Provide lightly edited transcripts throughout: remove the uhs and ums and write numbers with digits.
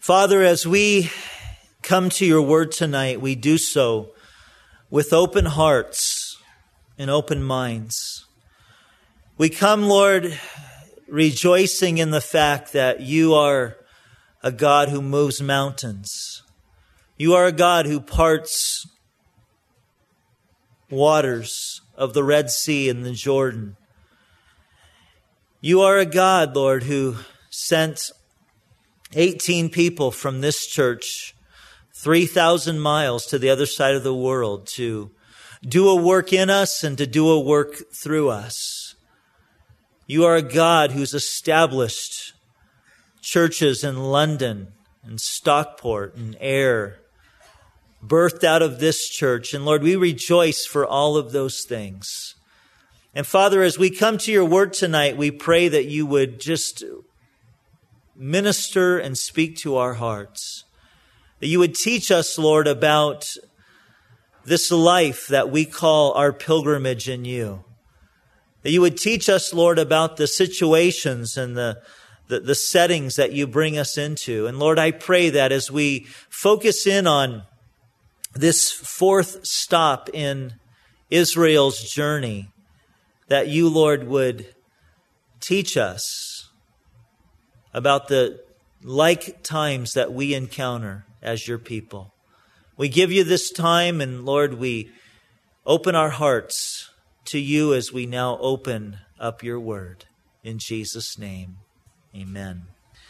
Father, as we come to your word tonight, we do so with open hearts and open minds. We come, Lord, rejoicing in the fact that you are a God who moves mountains. You are a God who parts waters of the Red Sea and the Jordan. You are a God, Lord, who sent 18 people from this church 3,000 miles to the other side of the world to do a work in us and to do a work through us. You are a God who's established churches in London and Stockport and Ayr, birthed out of this church. And Lord, we rejoice for all of those things. And Father, as we come to your word tonight, we pray that you would just minister and speak to our hearts. That you would teach us, Lord, about this life that we call our pilgrimage in you. That you would teach us, Lord, about the situations and the settings that you bring us into. And Lord, I pray that as we focus in on this fourth stop in Israel's journey, that you, Lord, would teach us about the like times that we encounter as your people. We give you this time, and Lord, we open our hearts to you as we now open up your word. In Jesus' name, amen.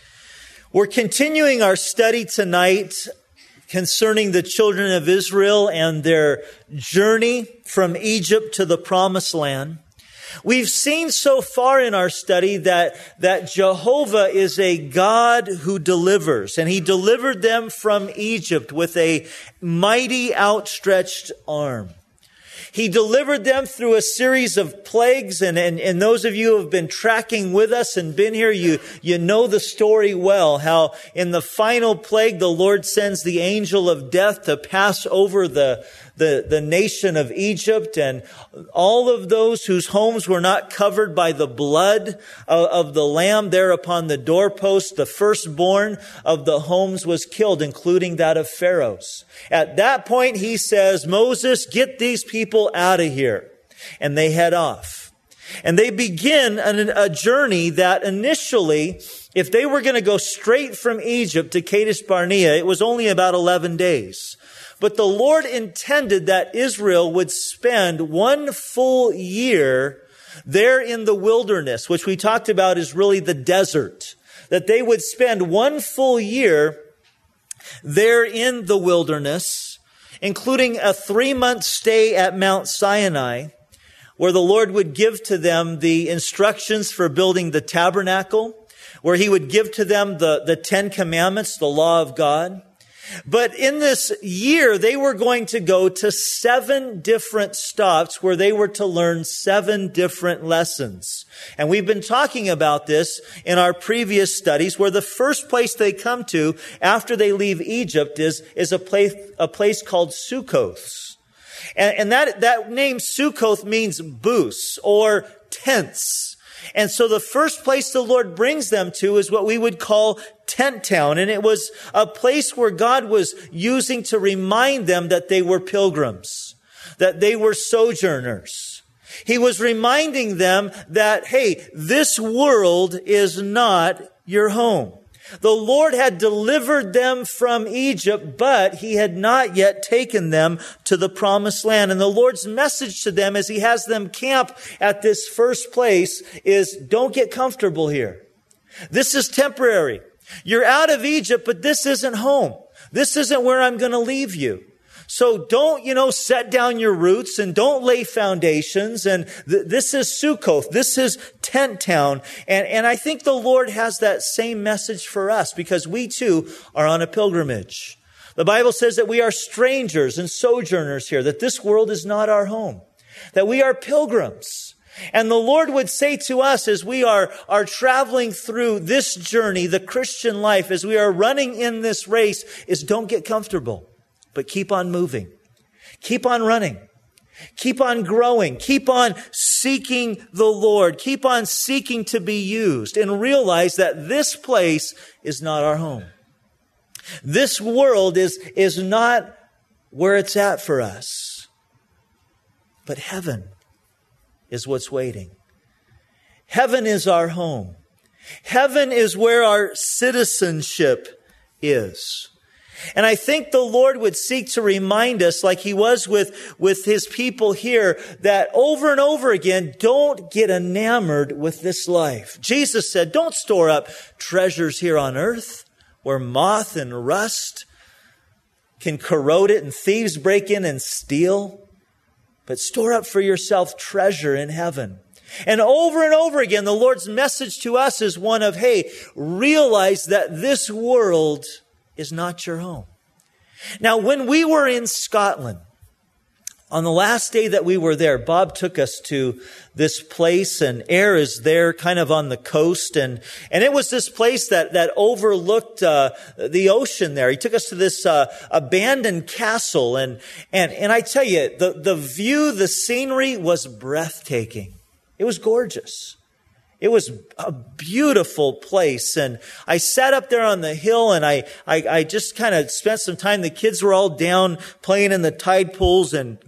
We're continuing our study tonight concerning the children of Israel and their journey from Egypt to the Promised Land. We've seen so far in our study that Jehovah is a God who delivers, and he delivered them from Egypt with a mighty outstretched arm. He delivered them through a series of plagues, and those of you who have been tracking with us and been here, you know the story well, how in the final plague, the Lord sends the angel of death to pass over the nation of Egypt, and all of those whose homes were not covered by the blood of the lamb there upon the doorpost, the firstborn of the homes was killed, including that of Pharaoh's. At that point, he says, Moses, get these people out of here. And they head off. And they begin a journey that initially, if they were going to go straight from Egypt to Kadesh Barnea, it was only about 11 days. But the Lord intended that Israel would spend 1 full year there in the wilderness, which we talked about is really the desert. That they would spend 1 full year there in the wilderness, including a 3-month stay at Mount Sinai, where the Lord would give to them the instructions for building the tabernacle, where he would give to them the 10 Commandments, the law of God. But in this year, they were going to go to 7 different stops where they were to learn 7 different lessons. And we've been talking about this in our previous studies, where the first place they come to after they leave Egypt is a place called Sukkoth. And that name Sukkoth means booths or tents. And so the first place the Lord brings them to is what we would call Tent Town. And it was a place where God was using to remind them that they were pilgrims, that they were sojourners. He was reminding them that, hey, this world is not your home. The Lord had delivered them from Egypt, but he had not yet taken them to the Promised Land. And the Lord's message to them as he has them camp at this first place is, don't get comfortable here. This is temporary. You're out of Egypt, but this isn't home. This isn't where I'm going to leave you. So don't, set down your roots and don't lay foundations. And this is Sukkoth. This is Tent Town. And I think the Lord has that same message for us because we too are on a pilgrimage. The Bible says that we are strangers and sojourners here, that this world is not our home, that we are pilgrims. And the Lord would say to us as we are traveling through this journey, the Christian life, as we are running in this race, is don't get comfortable. But keep on moving. Keep on running. Keep on growing. Keep on seeking the Lord. Keep on seeking to be used. And realize that this place is not our home. This world is not where it's at for us. But heaven is what's waiting. Heaven is our home. Heaven is where our citizenship is. And I think the Lord would seek to remind us, like he was with his people here, that over and over again, don't get enamored with this life. Jesus said, don't store up treasures here on earth where moth and rust can corrode it and thieves break in and steal. But store up for yourself treasure in heaven. And over again, the Lord's message to us is one of, hey, realize that this world is not your home. Now, when we were in Scotland, on the last day that we were there, Bob took us to this place, and Ayr is there kind of on the coast. And it was this place that overlooked the ocean there. He took us to this abandoned castle. And I tell you, the view, the scenery was breathtaking. It was gorgeous. It was a beautiful place. And I sat up there on the hill, and I just kind of spent some time. The kids were all down playing in the tide pools and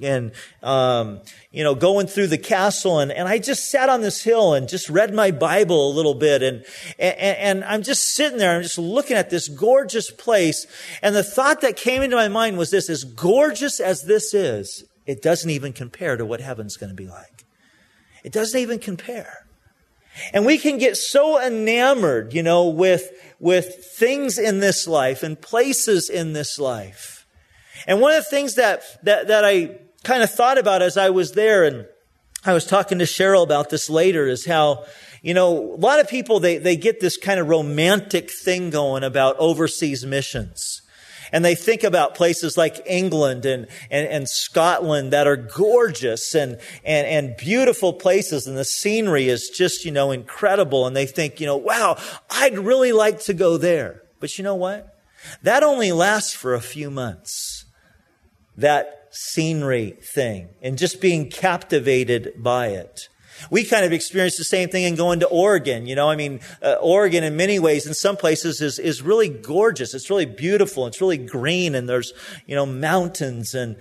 going through the castle. And I just sat on this hill and just read my Bible a little bit. And I'm just sitting there. I'm just looking at this gorgeous place. And the thought that came into my mind was this: as gorgeous as this is, it doesn't even compare to what heaven's going to be like. It doesn't even compare. And we can get so enamored, with things in this life and places in this life. And one of the things that I kind of thought about as I was there, and I was talking to Cheryl about this later, is how, a lot of people, they get this kind of romantic thing going about overseas missions. And they think about places like England and Scotland that are gorgeous and beautiful places. And the scenery is just, incredible. And they think, wow, I'd really like to go there. But you know what? That only lasts for a few months. That scenery thing and just being captivated by it. We kind of experienced the same thing in going to Oregon. Oregon in many ways, in some places, is really gorgeous. It's really beautiful. It's really green, and there's, mountains and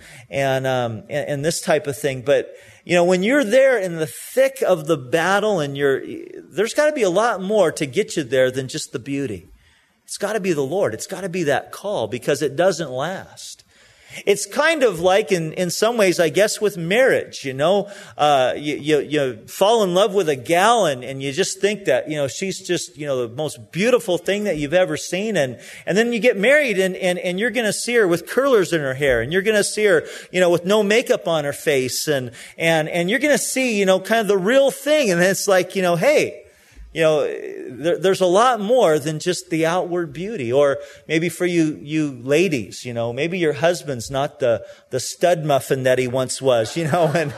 this type of thing. But, when you're there in the thick of the battle, and there's got to be a lot more to get you there than just the beauty. It's got to be the Lord. It's got to be that call, because it doesn't last. It's kind of like in some ways, I guess, with marriage, you fall in love with a gal and you just think that, she's just, the most beautiful thing that you've ever seen. And then you get married and you're going to see her with curlers in her hair, and you're going to see her, with no makeup on her face, and you're going to see, kind of the real thing. And it's like, hey, there's a lot more than just the outward beauty. Or maybe for you ladies, maybe your husband's not the stud muffin that he once was, and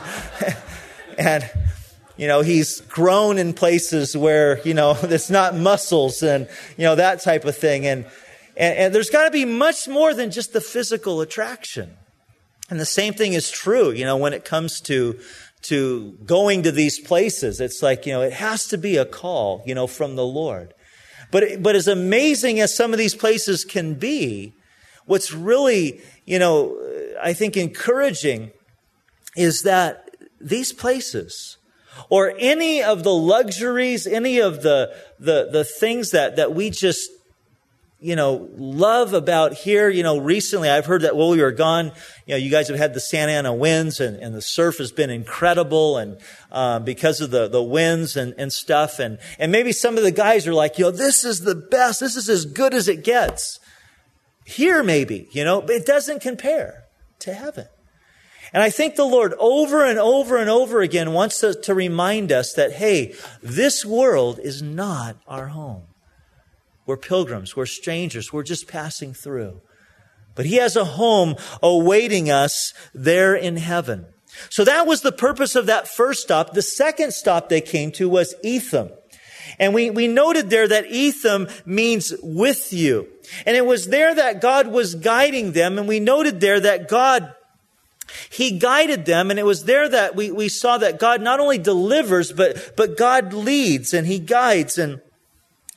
he's grown in places where, there's not muscles and, that type of thing. And there's got to be much more than just the physical attraction. And the same thing is true, when it comes to going to these places. It's like, it has to be a call, from the Lord. But as amazing as some of these places can be, what's really, I think encouraging is that these places, or any of the luxuries, any of the things that we just, love about here. Recently I've heard that while we were gone, you guys have had the Santa Ana winds, and the surf has been incredible, and because of the winds and stuff. And maybe some of the guys are like, this is the best. This is as good as it gets. Here maybe, but it doesn't compare to heaven. And I think the Lord over and over and over again wants to remind us that, hey, this world is not our home. We're pilgrims. We're strangers. We're just passing through. But He has a home awaiting us there in heaven. So that was the purpose of that first stop. The second stop they came to was Etham. And we noted there that Etham means with you. And it was there that God was guiding them. And we noted there that He guided them. And it was there that we saw that God not only delivers, but God leads and He guides. And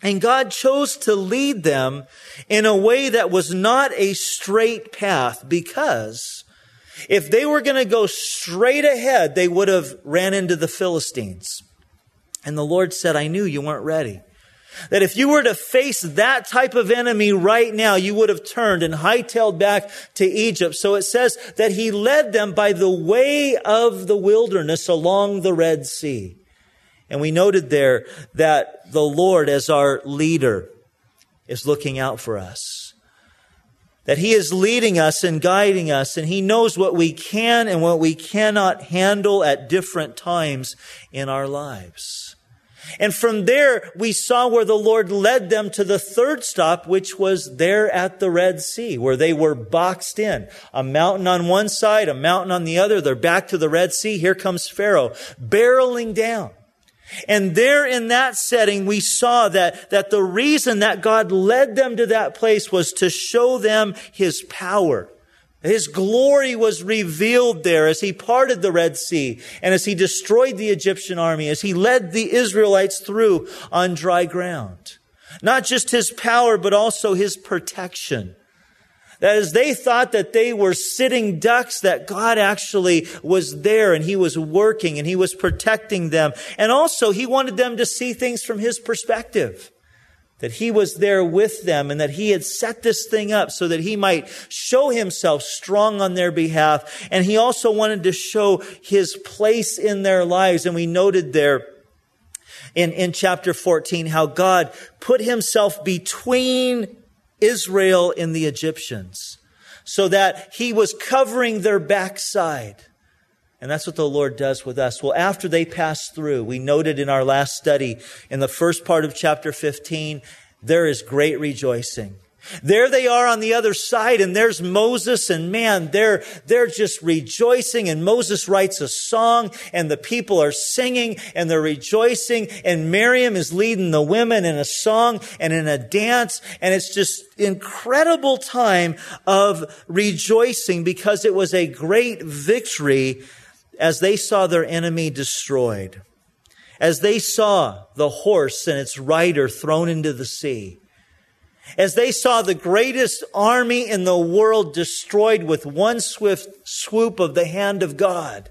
And God chose to lead them in a way that was not a straight path, because if they were going to go straight ahead, they would have ran into the Philistines. And the Lord said, I knew you weren't ready. That if you were to face that type of enemy right now, you would have turned and hightailed back to Egypt. So it says that He led them by the way of the wilderness along the Red Sea. And we noted there that the Lord, as our leader, is looking out for us. That He is leading us and guiding us, and He knows what we can and what we cannot handle at different times in our lives. And from there, we saw where the Lord led them to the third stop, which was there at the Red Sea, where they were boxed in. A mountain on one side, a mountain on the other. They're back to the Red Sea. Here comes Pharaoh, barreling down. And there in that setting, we saw that the reason that God led them to that place was to show them His power. His glory was revealed there as He parted the Red Sea and as He destroyed the Egyptian army, as He led the Israelites through on dry ground. Not just His power, but also His protection. That is, they thought that they were sitting ducks, that God actually was there and He was working and He was protecting them. And also He wanted them to see things from His perspective. That He was there with them and that He had set this thing up so that He might show Himself strong on their behalf. And He also wanted to show His place in their lives. And we noted there in chapter 14 how God put Himself between Israel and the Egyptians, so that He was covering their backside. And that's what the Lord does with us. Well, after they passed through, we noted in our last study, in the first part of chapter 15, there is great rejoicing. There they are on the other side, and there's Moses, and man, they're just rejoicing, and Moses writes a song, and the people are singing, and they're rejoicing, and Miriam is leading the women in a song and in a dance, and it's just incredible time of rejoicing because it was a great victory as they saw their enemy destroyed, as they saw the horse and its rider thrown into the sea, as they saw the greatest army in the world destroyed with one swift swoop of the hand of God.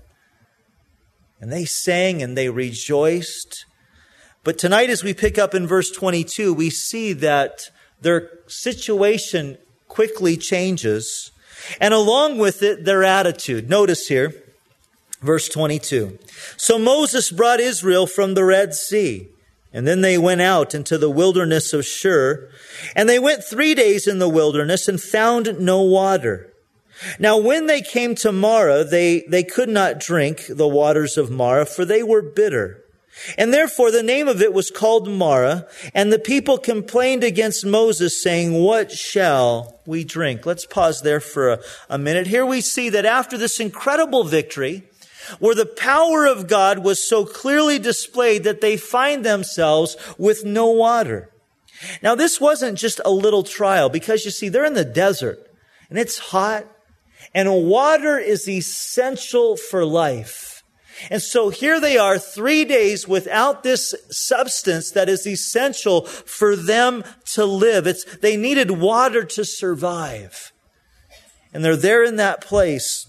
And they sang and they rejoiced. But tonight, as we pick up in verse 22, we see that their situation quickly changes. And along with it, their attitude. Notice here, verse 22. So Moses brought Israel from the Red Sea. And then they went out into the wilderness of Shur, and they went 3 days in the wilderness and found no water. Now when they came to Marah, they could not drink the waters of Marah, for they were bitter. And therefore the name of it was called Marah, and the people complained against Moses, saying, what shall we drink? Let's pause there for a minute. Here we see that after this incredible victory, where the power of God was so clearly displayed, that they find themselves with no water. Now, this wasn't just a little trial, because you see, they're in the desert and it's hot, and water is essential for life. And so here they are 3 days without this substance that is essential for them to live. They needed water to survive. And they're there in that place.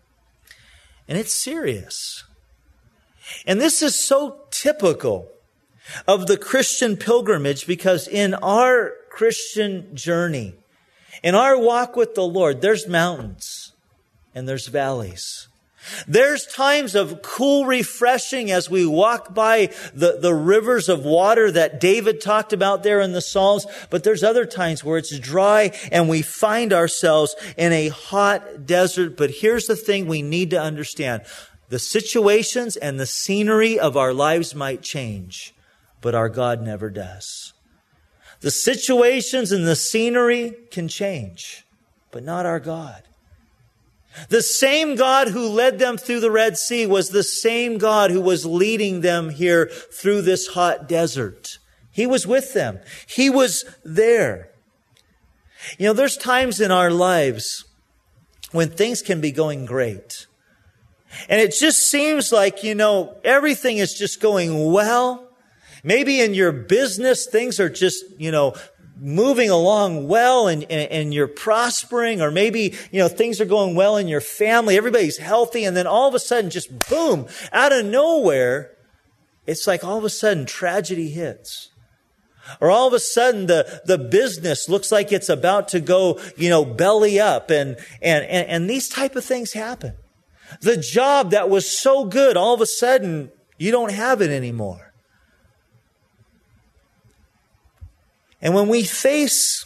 And it's serious. And this is so typical of the Christian pilgrimage, because in our Christian journey, in our walk with the Lord, there's mountains and there's valleys. There's times of cool refreshing as we walk by the rivers of water that David talked about there in the Psalms. But there's other times where it's dry and we find ourselves in a hot desert. But here's the thing we need to understand. The situations and the scenery of our lives might change, but our God never does. The situations and the scenery can change, but not our God. The same God who led them through the Red Sea was the same God who was leading them here through this hot desert. He was with them. He was there. You know, there's times in our lives when things can be going great. And it just seems like, everything is just going well. Maybe in your business, things are just, moving along well and you're prospering, or maybe, things are going well in your family. Everybody's healthy. And then all of a sudden, just boom, out of nowhere, it's like all of a sudden tragedy hits. Or all of a sudden the business looks like it's about to go, belly up, and these type of things happen. The job that was so good, all of a sudden you don't have it anymore. And when we face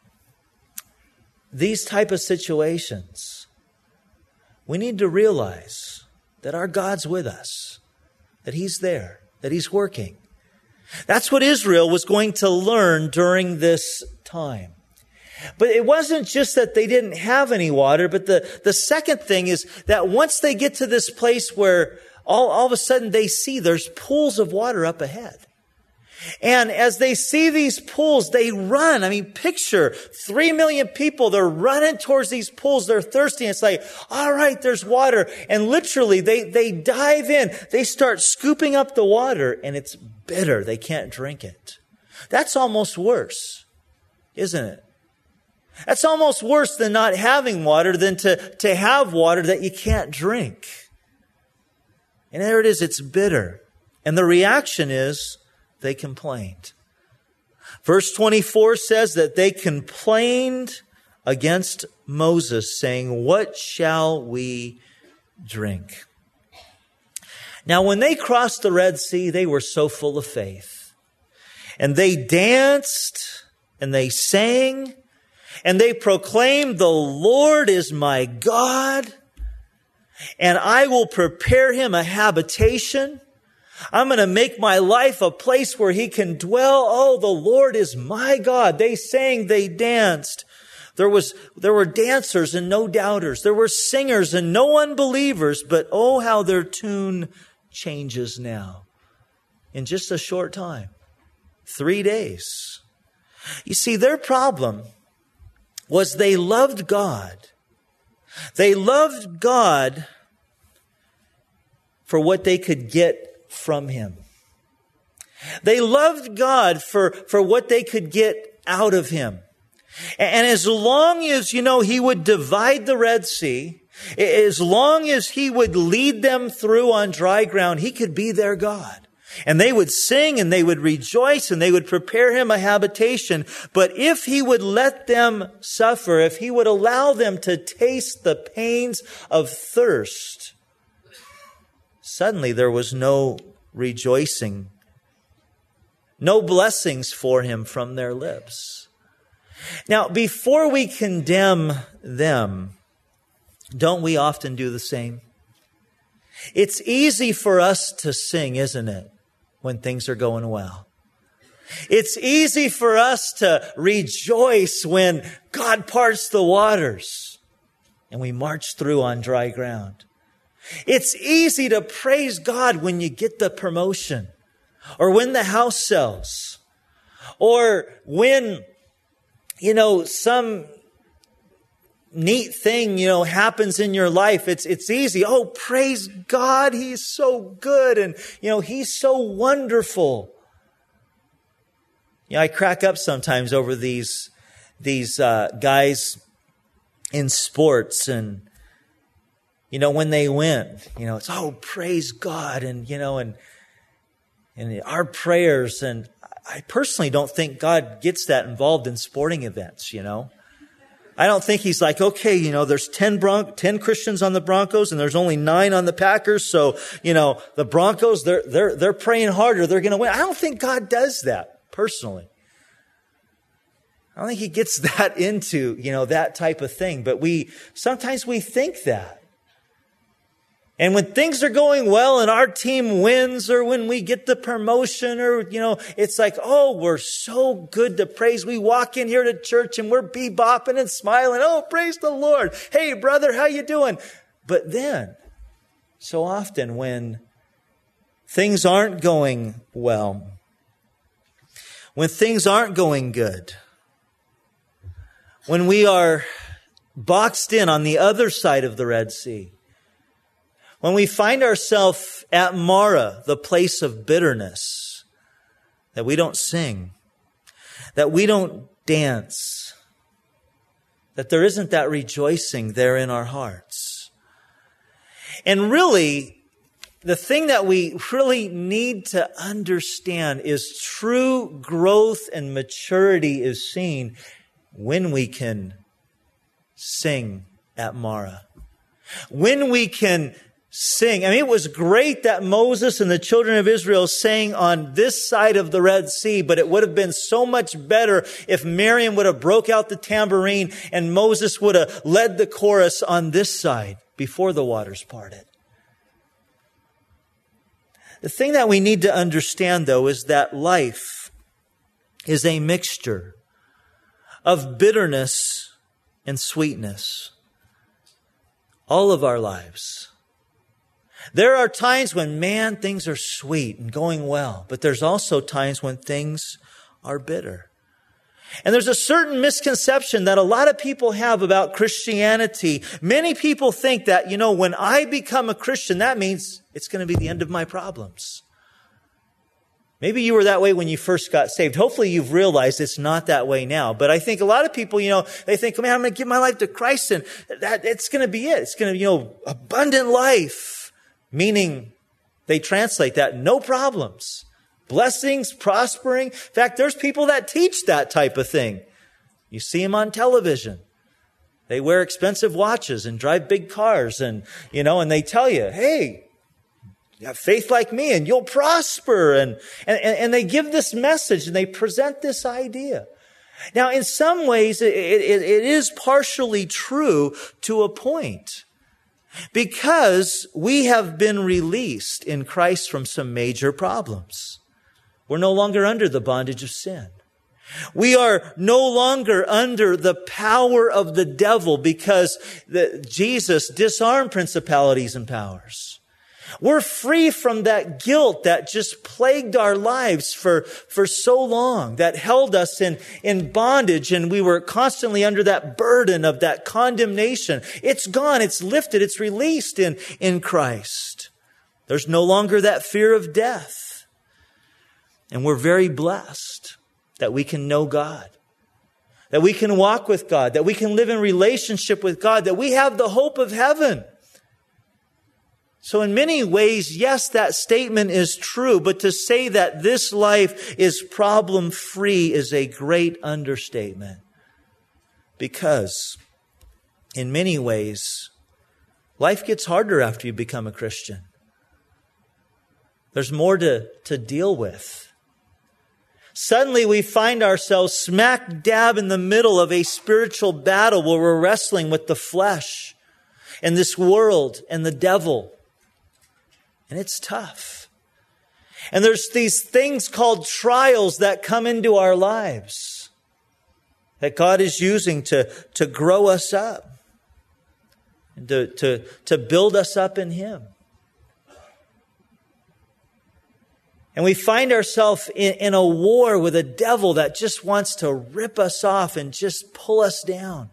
these type of situations, we need to realize that our God's with us, that He's there, that He's working. That's what Israel was going to learn during this time. But it wasn't just that they didn't have any water, but the second thing is that once they get to this place where all of a sudden they see there's pools of water up ahead. And as they see these pools, they run. I mean, picture 3 million people. They're running towards these pools. They're thirsty. It's like, all right, there's water. And literally, they dive in. They start scooping up the water, and it's bitter. They can't drink it. That's almost worse, isn't it? That's almost worse than not having water, than to have water that you can't drink. And there it is. It's bitter. And the reaction is, they complained. Verse 24 says that they complained against Moses, saying, "What shall we drink?" Now, when they crossed the Red Sea, they were so full of faith. And they danced, and they sang, and they proclaimed, "The Lord is my God, and I will prepare Him a habitation. I'm going to make my life a place where He can dwell. Oh, the Lord is my God." They sang, they danced. There were dancers and no doubters. There were singers and no unbelievers. But oh, how their tune changes now in just a short time. 3 days. You see, their problem was they loved God. They loved God for what they could get from Him. They loved God for what they could get out of Him. And as long as, He would divide the Red Sea, as long as He would lead them through on dry ground, He could be their God. And they would sing and they would rejoice and they would prepare Him a habitation. But if He would let them suffer, if He would allow them to taste the pains of thirst, suddenly there was no rejoicing, no blessings for Him from their lips. Now, before we condemn them, don't we often do the same? It's easy for us to sing, isn't it, when things are going well? It's easy for us to rejoice when God parts the waters and we march through on dry ground. It's easy to praise God when you get the promotion, or when the house sells, or when, some neat thing, happens in your life. It's easy. Oh, praise God. He's so good. And, He's so wonderful. I crack up sometimes over these guys in sports, and when they win, it's, oh, praise God. And, and our prayers. And I personally don't think God gets that involved in sporting events, I don't think He's like, okay, there's 10 Christians on the Broncos and there's only 9 on the Packers. So, the Broncos, they're praying harder. They're going to win. I don't think God does that personally. I don't think He gets that into, that type of thing. But sometimes we think that. And when things are going well and our team wins, or when we get the promotion, or, it's like, oh, we're so good to praise. We walk in here to church and we're bebopping and smiling. Oh, praise the Lord. Hey, brother, how you doing? But then, so often when things aren't going well, when things aren't going good, when we are boxed in on the other side of the Red Sea, when we find ourselves at Marah, the place of bitterness, that we don't sing, that we don't dance, that there isn't that rejoicing there in our hearts. And really, the thing that we really need to understand is true growth and maturity is seen when we can sing at Marah. When we can sing. I mean, it was great that Moses and the children of Israel sang on this side of the Red Sea, but it would have been so much better if Miriam would have broke out the tambourine and Moses would have led the chorus on this side before the waters parted. The thing that we need to understand, though, is that life is a mixture of bitterness and sweetness. All of our lives. There are times when, man, things are sweet and going well, but there's also times when things are bitter. And there's a certain misconception that a lot of people have about Christianity. Many people think that, when I become a Christian, that means it's going to be the end of my problems. Maybe you were that way when you first got saved. Hopefully you've realized it's not that way now. But I think a lot of people, they think, man, I'm going to give my life to Christ and that it's going to be it. It's going to, abundant life. Meaning they translate that, no problems. Blessings, prospering. In fact, there's people that teach that type of thing. You see them on television. They wear expensive watches and drive big cars and they tell you, hey, you have faith like me and you'll prosper. And they give this message and they present this idea. Now, in some ways, it is partially true to a point. Because we have been released in Christ from some major problems. We're no longer under the bondage of sin. We are no longer under the power of the devil because Jesus disarmed principalities and powers. We're free from that guilt that just plagued our lives for so long, that held us in bondage, and we were constantly under that burden of that condemnation. It's gone, it's lifted, it's released in Christ. There's no longer that fear of death. And we're very blessed that we can know God, that we can walk with God, that we can live in relationship with God, that we have the hope of heaven. So in many ways, yes, that statement is true, but to say that this life is problem-free is a great understatement. Because in many ways, life gets harder after you become a Christian. There's more to deal with. Suddenly we find ourselves smack dab in the middle of a spiritual battle where we're wrestling with the flesh and this world and the devil. And it's tough. And there's these things called trials that come into our lives that God is using to grow us up and to build us up in Him. And we find ourselves in a war with a devil that just wants to rip us off and just pull us down.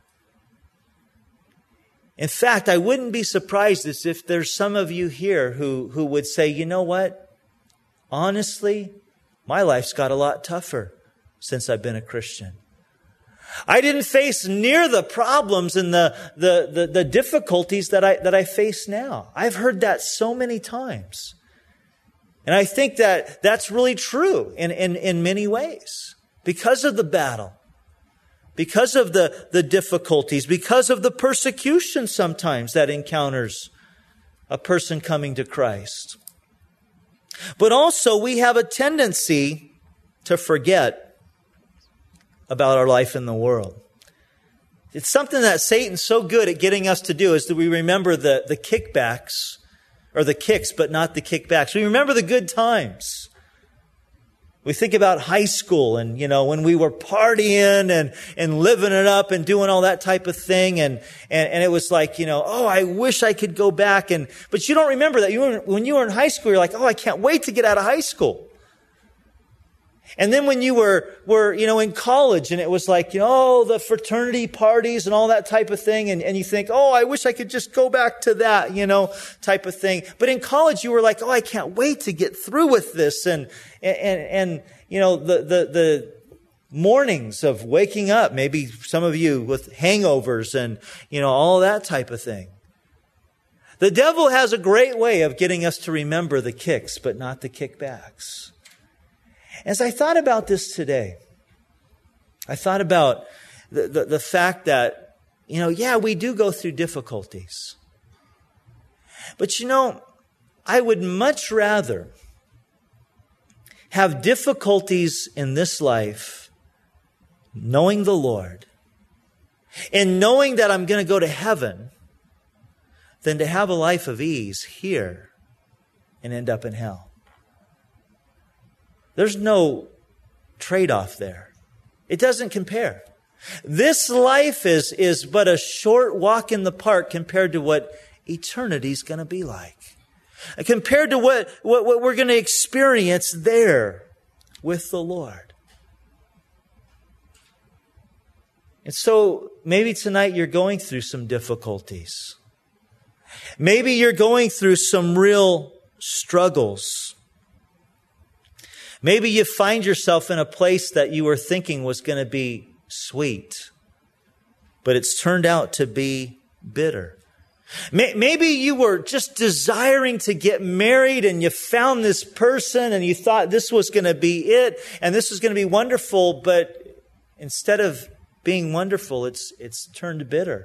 In fact, I wouldn't be surprised if there's some of you here who would say, you know what? Honestly, my life's got a lot tougher since I've been a Christian. I didn't face near the problems and the difficulties that I face now. I've heard that so many times. And I think that that's really true in many ways because of the battle. Because of the difficulties, because of the persecution sometimes that encounters a person coming to Christ. But also we have a tendency to forget about our life in the world. It's something that Satan's so good at getting us to do is that we remember the kickbacks, or the kicks, but not the kickbacks. We remember the good times. We think about high school and, when we were partying and living it up and doing all that type of thing. And it was like, I wish I could go back. But you don't remember that. When you were in high school, you're like, I can't wait to get out of high school. And then when you were in college and it was like, the fraternity parties and all that type of thing. And you think, I wish I could just go back to that, type of thing. But in college, you were like, I can't wait to get through with this. And the mornings of waking up, maybe some of you with hangovers and, all that type of thing. The devil has a great way of getting us to remember the kicks, but not the kickbacks. As I thought about this today, I thought about the fact that, we do go through difficulties. But I would much rather have difficulties in this life knowing the Lord and knowing that I'm going to go to heaven than to have a life of ease here and end up in hell. There's no trade-off there. It doesn't compare. This life is but a short walk in the park compared to what eternity's going to be like. Compared to what we're going to experience there with the Lord. And so maybe tonight you're going through some difficulties. Maybe you're going through some real struggles. Maybe you find yourself in a place that you were thinking was going to be sweet, but it's turned out to be bitter. Maybe you were just desiring to get married and you found this person and you thought this was going to be it and this was going to be wonderful, but instead of being wonderful, it's turned bitter.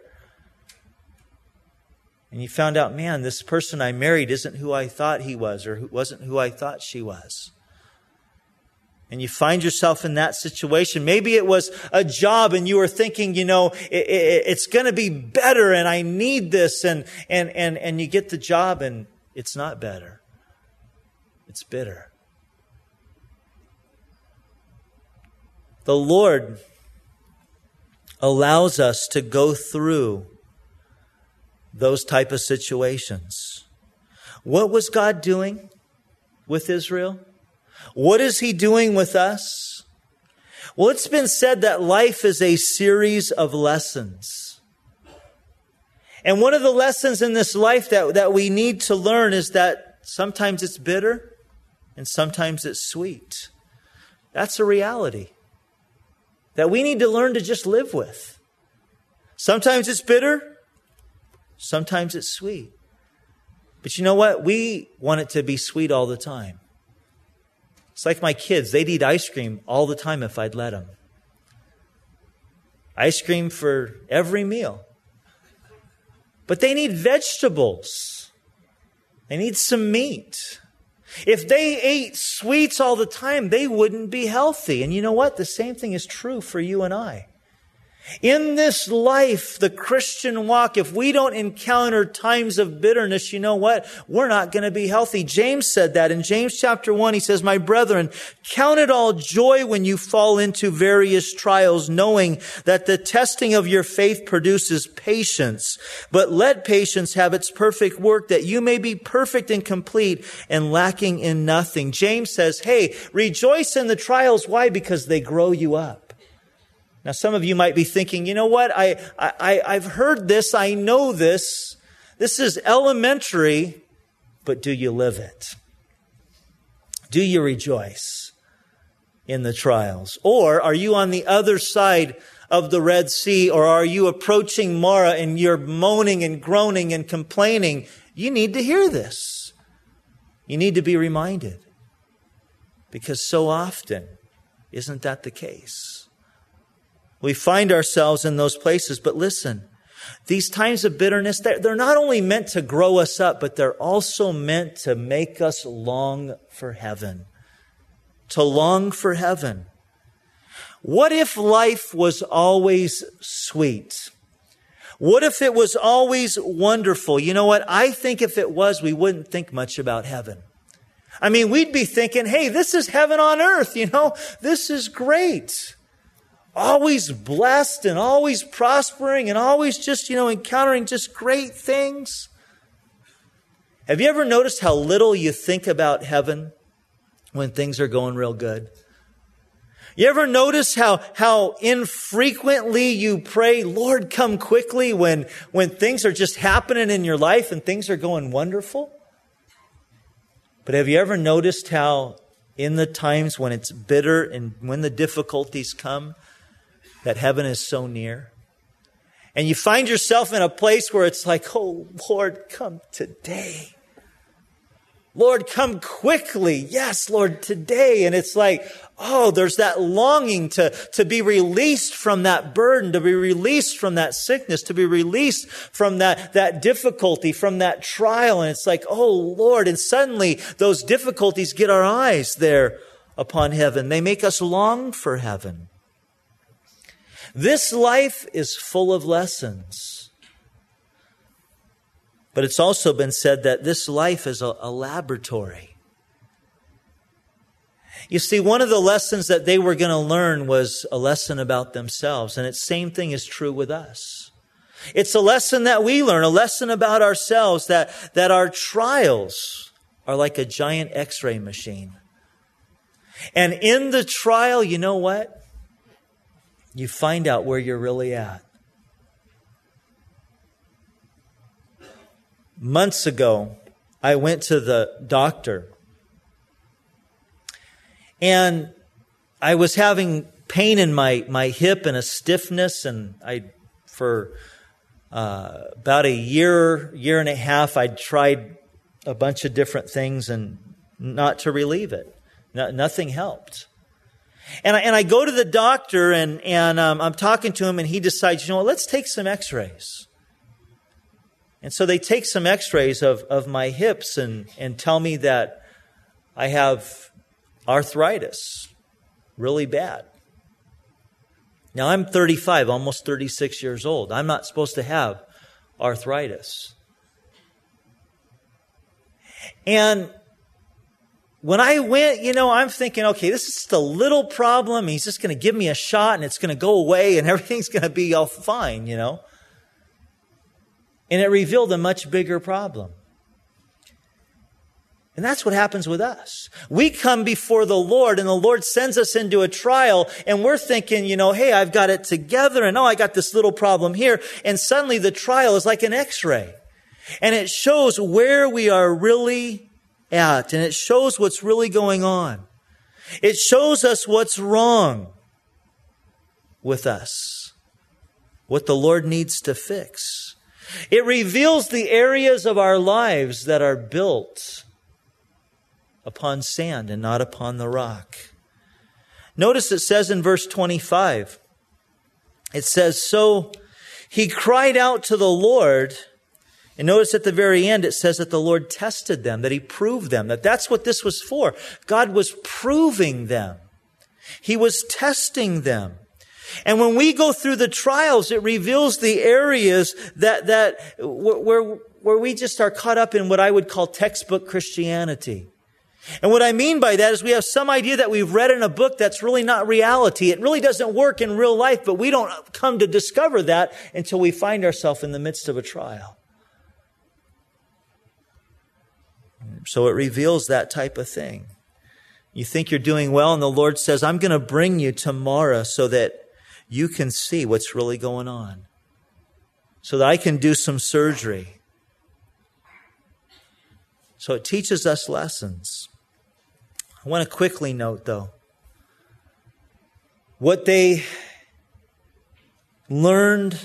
And you found out, man, this person I married isn't who I thought he was or wasn't who I thought she was. And you find yourself in that situation. Maybe it was a job and you were thinking, it's going to be better and I need this. And you get the job and it's not better. It's bitter. The Lord allows us to go through those type of situations. What was God doing with Israel? What is He doing with us? Well, it's been said that life is a series of lessons. And one of the lessons in this life that we need to learn is that sometimes it's bitter and sometimes it's sweet. That's a reality that we need to learn to just live with. Sometimes it's bitter, sometimes it's sweet. But you know what? We want it to be sweet all the time. It's like my kids. They'd eat ice cream all the time if I'd let them. Ice cream for every meal. But they need vegetables. They need some meat. If they ate sweets all the time, they wouldn't be healthy. And you know what? The same thing is true for you and I. In this life, the Christian walk, if we don't encounter times of bitterness, you know what? We're not going to be healthy. James said that in James chapter 1. He says, "My brethren, count it all joy when you fall into various trials, knowing that the testing of your faith produces patience. But let patience have its perfect work, that you may be perfect and complete and lacking in nothing." James says, hey, rejoice in the trials. Why? Because they grow you up. Now, some of you might be thinking, you know what? I've heard this. I know this. This is elementary, but do you live it? Do you rejoice in the trials? Or are you on the other side of the Red Sea? Or are you approaching Mara and you're moaning and groaning and complaining? You need to hear this. You need to be reminded. Because so often, isn't that the case? We find ourselves in those places. But listen, these times of bitterness, they're not only meant to grow us up, but they're also meant to make us long for heaven. To long for heaven. What if life was always sweet? What if it was always wonderful? You know what? I think if it was, we wouldn't think much about heaven. I mean, we'd be thinking, hey, this is heaven on earth, This is great. Always blessed and always prospering and always just, encountering just great things. Have you ever noticed how little you think about heaven when things are going real good? You ever notice how infrequently you pray, Lord, come quickly, when things are just happening in your life and things are going wonderful? But have you ever noticed how in the times when it's bitter and when the difficulties come, that heaven is so near? And you find yourself in a place where it's like, oh, Lord, come today. Lord, come quickly. Yes, Lord, today. And it's like, oh, there's that longing to be released from that burden, to be released from that sickness, to be released from that difficulty, from that trial. And it's like, oh, Lord. And suddenly those difficulties get our eyes there upon heaven. They make us long for heaven. This life is full of lessons. But it's also been said that this life is a laboratory. You see, one of the lessons that they were going to learn was a lesson about themselves. And the same thing is true with us. It's a lesson that we learn, a lesson about ourselves, that our trials are like a giant X-ray machine. And in the trial, you know what? You find out where you're really at. Months ago, I went to the doctor. And I was having pain in my hip and a stiffness. And for about a year and a half, I'd tried a bunch of different things and not to relieve it. Nothing helped. And I go to the doctor and I'm talking to him, and he decides, you know what, let's take some x-rays. And so they take some x-rays of my hips and tell me that I have arthritis, really bad. Now I'm 35, almost 36 years old. I'm not supposed to have arthritis. And when I went, I'm thinking, okay, this is just a little problem. He's just going to give me a shot and it's going to go away and everything's going to be all fine, And it revealed a much bigger problem. And that's what happens with us. We come before the Lord and the Lord sends us into a trial and we're thinking, hey, I've got it together and I got this little problem here. And suddenly the trial is like an x-ray. And it shows where we are really at. And it shows what's really going on. It shows us what's wrong with us. What the Lord needs to fix. It reveals the areas of our lives that are built upon sand and not upon the rock. Notice it says in verse 25, it says, so he cried out to the Lord. And notice at the very end, it says that the Lord tested them, that he proved them, that's what this was for. God was proving them. He was testing them. And when we go through the trials, it reveals the areas where we just are caught up in what I would call textbook Christianity. And what I mean by that is we have some idea that we've read in a book that's really not reality. It really doesn't work in real life, but we don't come to discover that until we find ourselves in the midst of a trial. So it reveals that type of thing. You think you're doing well, and the Lord says, I'm going to bring you tomorrow so that you can see what's really going on. So that I can do some surgery. So it teaches us lessons. I want to quickly note, though, what they learned,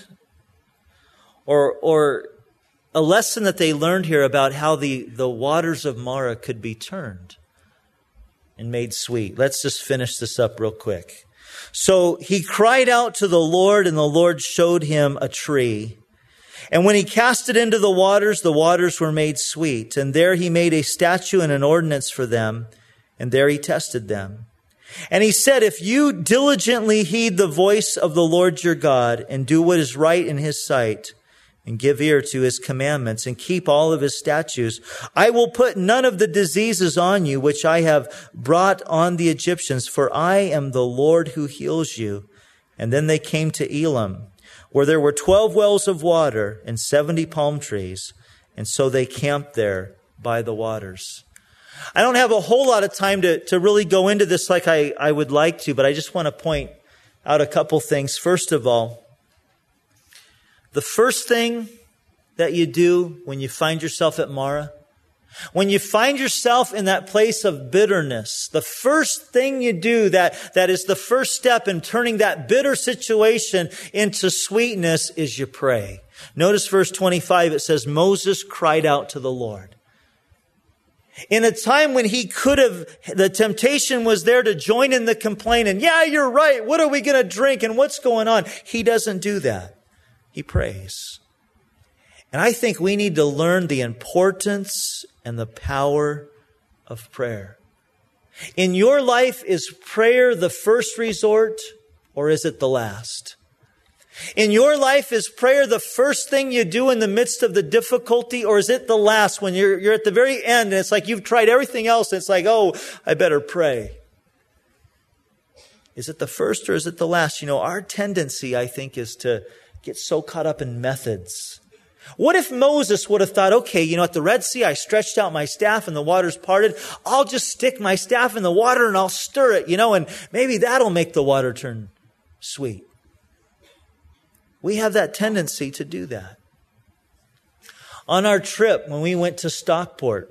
or a lesson that they learned here about how the waters of Marah could be turned and made sweet. Let's just finish this up real quick. So he cried out to the Lord, and the Lord showed him a tree. And when he cast it into the waters were made sweet. And there he made a statute and an ordinance for them. And there he tested them. And he said, if you diligently heed the voice of the Lord your God and do what is right in his sight and give ear to his commandments and keep all of his statutes, I will put none of the diseases on you which I have brought on the Egyptians, for I am the Lord who heals you. And then they came to Elim, where there were 12 wells of water and 70 palm trees. And so they camped there by the waters. I don't have a whole lot of time to really go into this like I would like to, but I just want to point out a couple things. First of all, the first thing that you do when you find yourself at Marah, when you find yourself in that place of bitterness, the first thing you do that is the first step in turning that bitter situation into sweetness is you pray. Notice verse 25, it says, Moses cried out to the Lord. In a time when he could have, the temptation was there to join in the complaint and, yeah, you're right. What are we going to drink and what's going on? He doesn't do that. He prays. And I think we need to learn the importance and the power of prayer. In your life, is prayer the first resort or is it the last? In your life, is prayer the first thing you do in the midst of the difficulty, or is it the last when you're at the very end and it's like you've tried everything else and it's like, oh, I better pray? Is it the first or is it the last? You know, our tendency, I think, is to get so caught up in methods. What if Moses would have thought, okay, at the Red Sea, I stretched out my staff and the waters parted. I'll just stick my staff in the water and I'll stir it, and maybe that'll make the water turn sweet. We have that tendency to do that. On our trip, when we went to Stockport,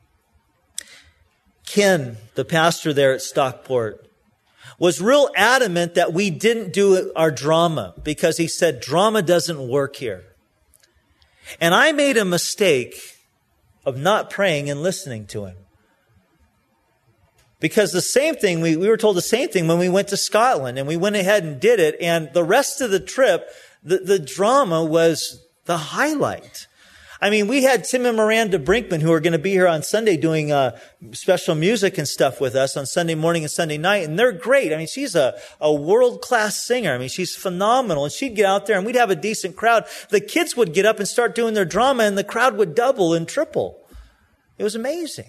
Ken, the pastor there at Stockport, was real adamant that we didn't do our drama because he said drama doesn't work here. And I made a mistake of not praying and listening to him. Because the same thing, we were told the same thing when we went to Scotland, and we went ahead and did it. And the rest of the trip, the drama was the highlight. I mean, we had Tim and Miranda Brinkman, who are going to be here on Sunday doing special music and stuff with us on Sunday morning and Sunday night. And they're great. I mean, she's a world-class singer. I mean, she's phenomenal. And she'd get out there and we'd have a decent crowd. The kids would get up and start doing their drama and the crowd would double and triple. It was amazing.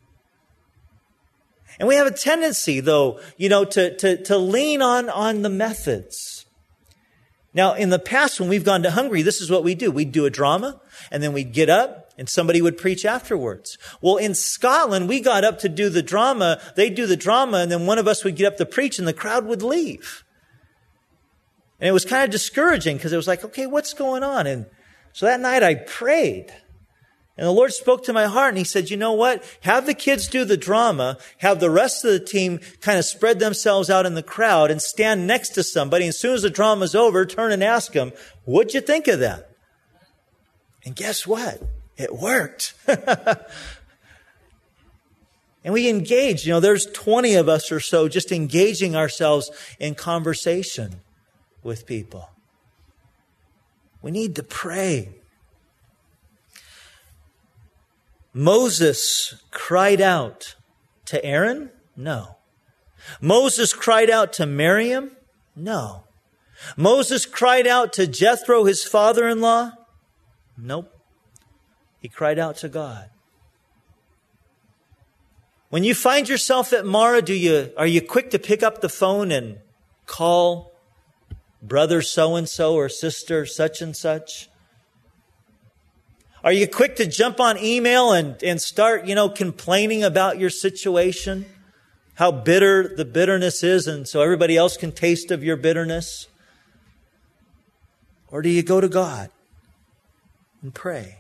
And we have a tendency, though, to lean on the methods. Now, in the past, when we've gone to Hungary, this is what we do. We'd do a drama, and then we'd get up, and somebody would preach afterwards. Well, in Scotland, we got up to do the drama. They'd do the drama, and then one of us would get up to preach, and the crowd would leave. And it was kind of discouraging, because it was like, okay, what's going on? And so that night, I prayed. And the Lord spoke to my heart and He said, you know what? Have the kids do the drama, have the rest of the team kind of spread themselves out in the crowd and stand next to somebody. And as soon as the drama's over, turn and ask them, what'd you think of that? And guess what? It worked. And we engaged. There's 20 of us or so just engaging ourselves in conversation with people. We need to pray. Moses cried out to Aaron? No. Moses cried out to Miriam? No. Moses cried out to Jethro, his father-in-law? Nope. He cried out to God. When you find yourself at Marah, are you quick to pick up the phone and call brother so-and-so or sister such and such? Are you quick to jump on email and start, complaining about your situation? How bitter the bitterness is, and so everybody else can taste of your bitterness? Or do you go to God and pray?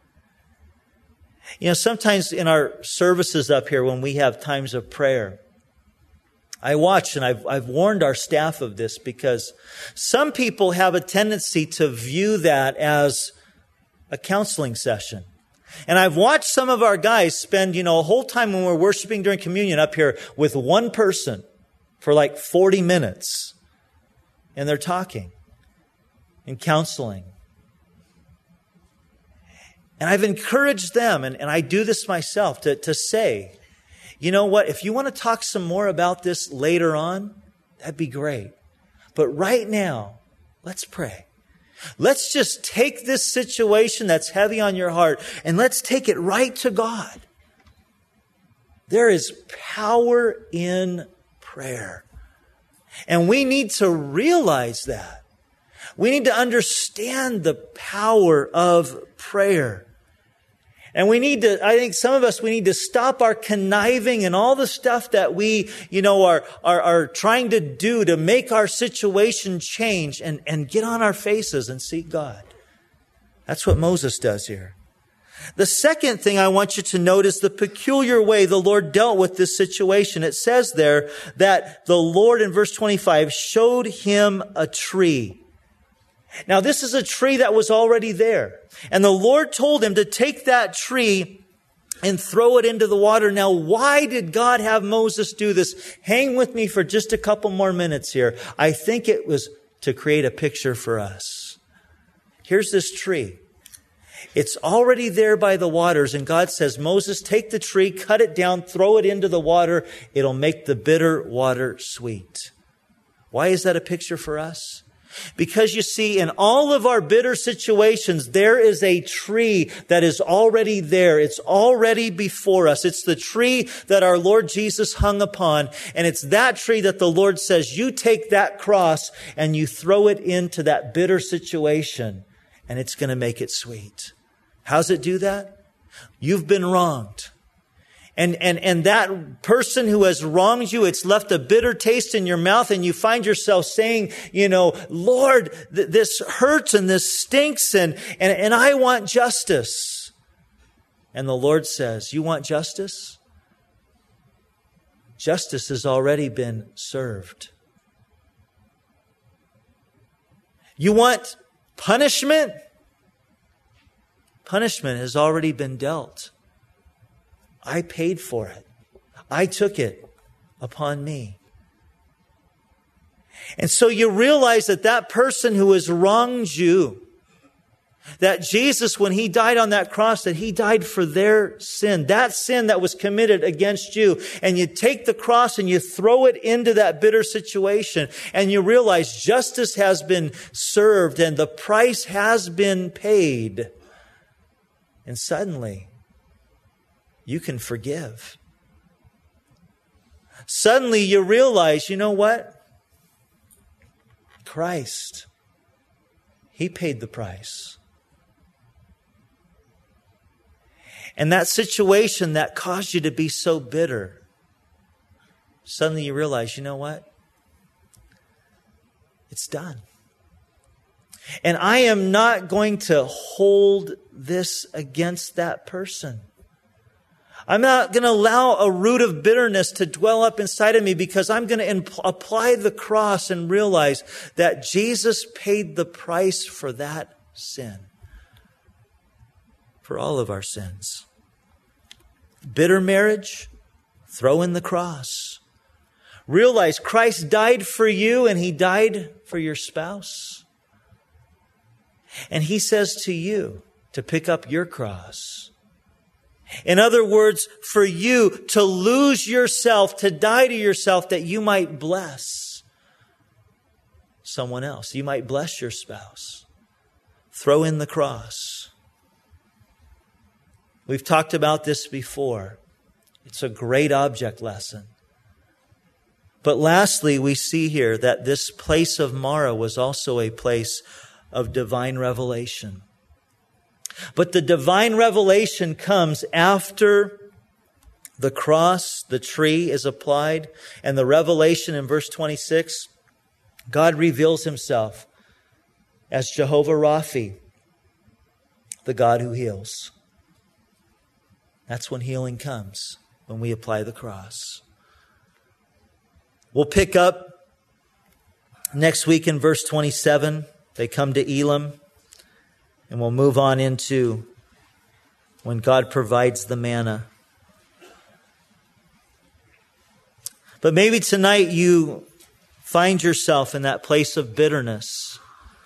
Sometimes in our services up here when we have times of prayer, I watch, and I've warned our staff of this, because some people have a tendency to view that as a counseling session. And I've watched some of our guys spend, a whole time when we're worshiping during communion up here with one person for like 40 minutes. And they're talking and counseling. And I've encouraged them, and I do this myself, to say, you know what, if you want to talk some more about this later on, that'd be great. But right now, let's pray. Let's just take this situation that's heavy on your heart and let's take it right to God. There is power in prayer. And we need to realize that. We need to understand the power of prayer. And I think some of us, we need to stop our conniving and all the stuff that we, are trying to do to make our situation change and get on our faces and seek God. That's what Moses does here. The second thing I want you to note is the peculiar way the Lord dealt with this situation. It says there that the Lord in verse 25 showed him a tree. Now, this is a tree that was already there. And the Lord told him to take that tree and throw it into the water. Now, why did God have Moses do this? Hang with me for just a couple more minutes here. I think it was to create a picture for us. Here's this tree. It's already there by the waters. And God says, Moses, take the tree, cut it down, throw it into the water. It'll make the bitter water sweet. Why is that a picture for us? Because you see, in all of our bitter situations, there is a tree that is already there. It's already before us. It's the tree that our Lord Jesus hung upon. And it's that tree that the Lord says, you take that cross and you throw it into that bitter situation, and it's going to make it sweet. How's it do that? You've been wronged. And that person who has wronged you, it's left a bitter taste in your mouth, and you find yourself saying, Lord, this hurts and this stinks and I want justice. And the Lord says, you want justice? Justice has already been served. You want punishment? Punishment has already been dealt. I paid for it. I took it upon me. And so you realize that person who has wronged you, that Jesus, when he died on that cross, that he died for their sin, that sin that was committed against you. And you take the cross and you throw it into that bitter situation, and you realize justice has been served and the price has been paid. And suddenly, you can forgive. Suddenly you realize, you know what? Christ, he paid the price. And that situation that caused you to be so bitter, suddenly you realize, you know what? It's done. And I am not going to hold this against that person. I'm not going to allow a root of bitterness to dwell up inside of me, because I'm going to apply the cross and realize that Jesus paid the price for that sin. For all of our sins. Bitter marriage, throw in the cross. Realize Christ died for you and he died for your spouse. And he says to you to pick up your cross. In other words, for you to lose yourself, to die to yourself, that you might bless someone else. You might bless your spouse. Throw in the cross. We've talked about this before. It's a great object lesson. But lastly, we see here that this place of Marah was also a place of divine revelation. But the divine revelation comes after the cross, the tree is applied, and the revelation in verse 26, God reveals himself as Jehovah Rapha, the God who heals. That's when healing comes, when we apply the cross. We'll pick up next week in verse 27. They come to Elim. And we'll move on into when God provides the manna. But maybe tonight you find yourself in that place of bitterness.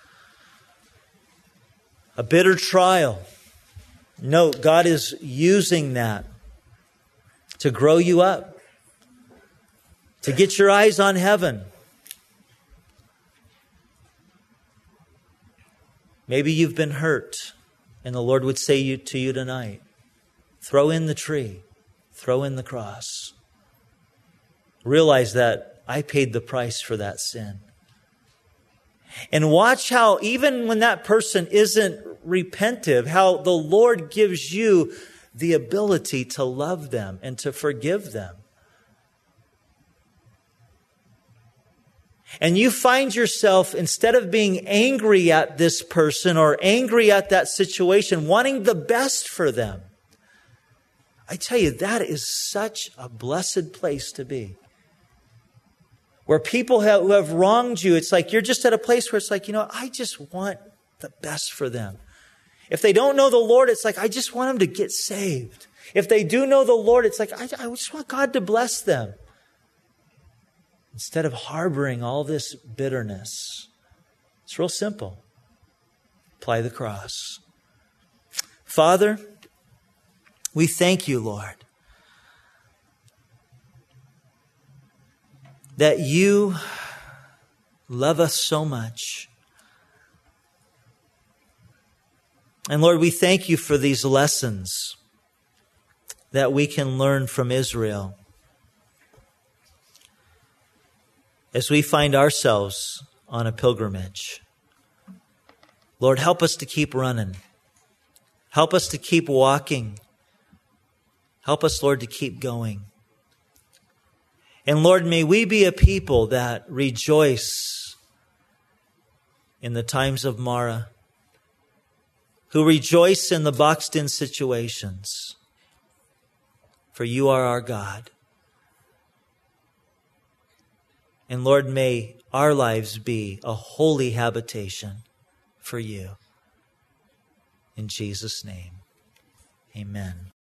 A bitter trial. Note, God is using that to grow you up. To get your eyes on heaven. Maybe you've been hurt, and the Lord would say to you tonight, throw in the tree, throw in the cross. Realize that I paid the price for that sin. And watch how, even when that person isn't repentive, how the Lord gives you the ability to love them and to forgive them. And you find yourself, instead of being angry at this person or angry at that situation, wanting the best for them. I tell you, that is such a blessed place to be. Where people who have wronged you, it's like you're just at a place where it's like, I just want the best for them. If they don't know the Lord, it's like, I just want them to get saved. If they do know the Lord, it's like, I just want God to bless them. Instead of harboring all this bitterness, it's real simple. Apply the cross. Father, we thank you, Lord, that you love us so much. And Lord, we thank you for these lessons that we can learn from Israel as we find ourselves on a pilgrimage. Lord, help us to keep running. Help us to keep walking. Help us, Lord, to keep going. And Lord, may we be a people that rejoice in the times of Mara, who rejoice in the boxed-in situations. For you are our God. And Lord, may our lives be a holy habitation for you. In Jesus' name, amen.